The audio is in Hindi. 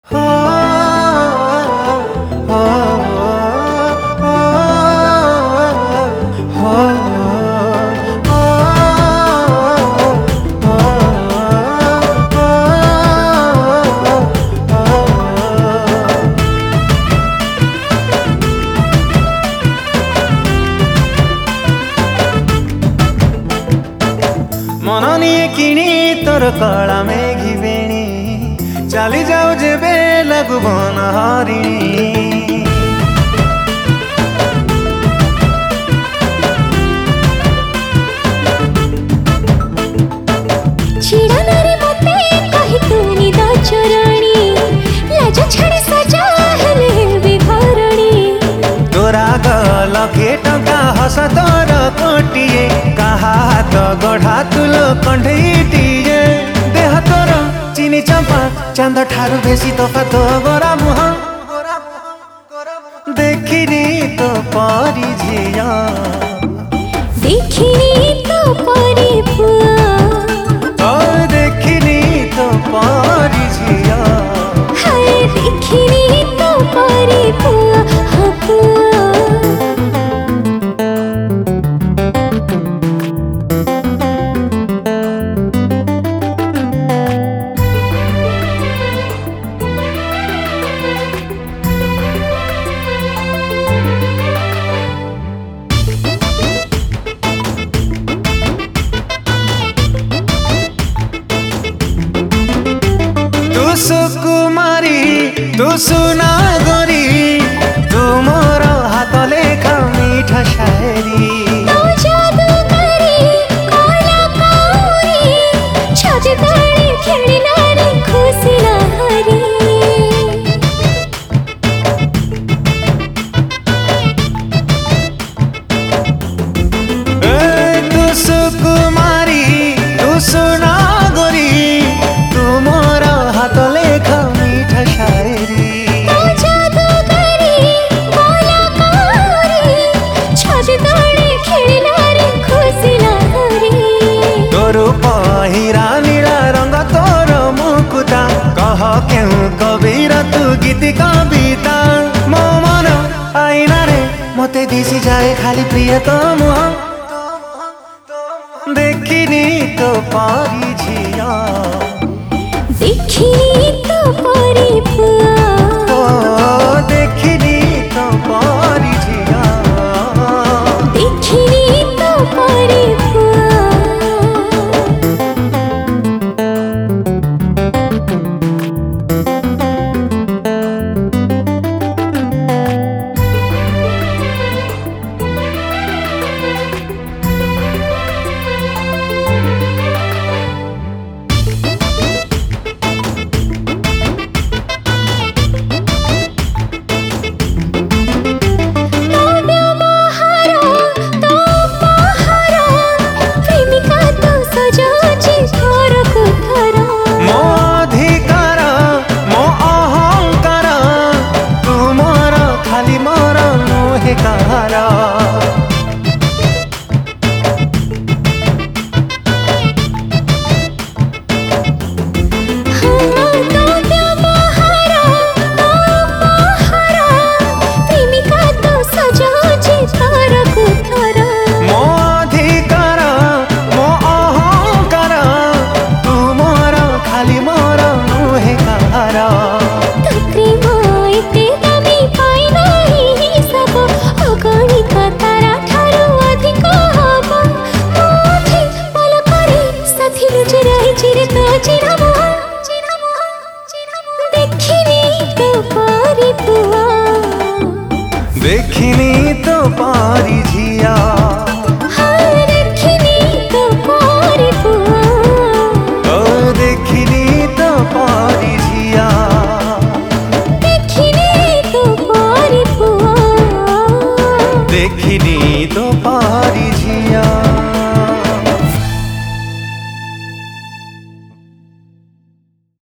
मन निये किणी तोर कला मेघी बेणी चली जाऊ जेबे लगु बन हरिणी चिड़ानारे मते कहि तू निद चोरणी लाज छाड़ी सजा हेले बिघरणी तोरा गल के टंका हस तोर कोटिए कहा हाथ गढ़ा तुलो कंढीटिए देह तोर चीनी चंपा चांद ठारू बेसी तोफा तो गोरा मुह देखिनी तो परी झिया देखिनी तो परी पुआ देखिनी तो परी झिया हाय देखिनी तो परी पुआ हाँ पुआ सुकुमारी तू सुनागरी तू मोर हाथ लेखा मीठा शायरी तो जादूगरी कलाकारी छज ताड़ी खेळणारी खुशी लहरी तू सुकुमारी तू सुनागरी तू मोर हाथ लेखा मीठा शायरी तो जादूगरी कलाकारी छज ताड़ी खेळणारी खुशी लहरी तोर पहिरा नीला रंग तोर मुकुता कह केउ कबीर तू गीत कविता मो मन आईना रे मते दिसी जाए खाली प्रिय तो मुह देखिनी तो पारी झिया देखिनी तो परी पुआ देखिनी तो पारी झिया देखिनी तो परी पुआ देखिनी तो पारी